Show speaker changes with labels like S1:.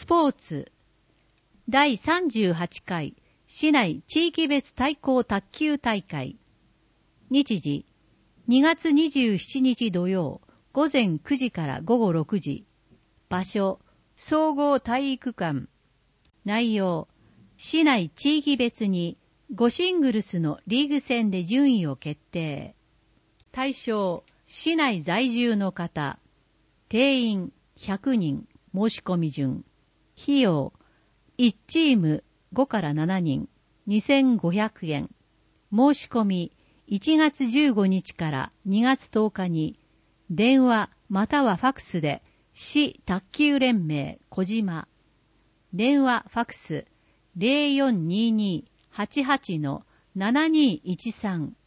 S1: スポーツ第38回市内地域別対抗卓球大会。日時2月27日土曜午前9時から午後6時。場所総合体育館。内容市内地域別に5シングルスのリーグ戦で順位を決定。対象市内在住の方。定員100人。申し込み順。費用1チーム5から7人2500円。申し込み1月15日から2月10日に電話またはファクスで市卓球連盟小島。電話ファクス 0422-88-7213